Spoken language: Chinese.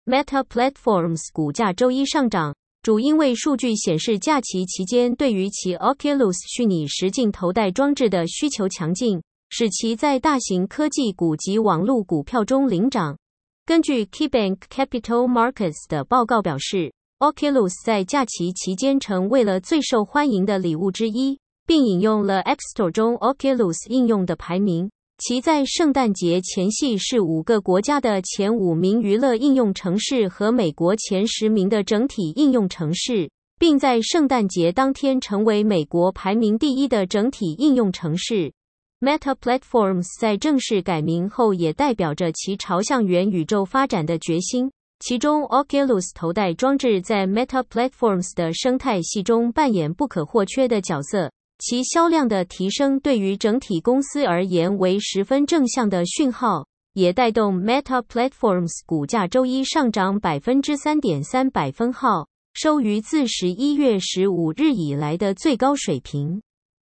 Meta Platforms 股价周一上涨，主因为数据显示假期期间对于其 Oculus 虚拟实境头戴装置的需求强劲，使其在大型科技股及网络股票中领涨。根据 KeyBank Capital Markets 的报告表示， Oculus 在假期期间成为了最受欢迎的礼物之一，并引用了 App Store 中 Oculus 应用的排名。其在圣诞节前夕是5个国家的前5名娱乐应用程式和美国前10名的整体应用程式，并在圣诞节当天成为美国排名第1的整体应用程式。Meta Platforms 在正式改名后也代表着其朝向元宇宙发展的决心，其中 Oculus 头戴装置在 Meta Platforms 的生态系中扮演不可或缺的角色。其销量的提升对于整体公司而言为十分正向的讯号，也带动 Meta Platforms 股价周一上涨 3.3%，收于自11月15日以来的最高水平。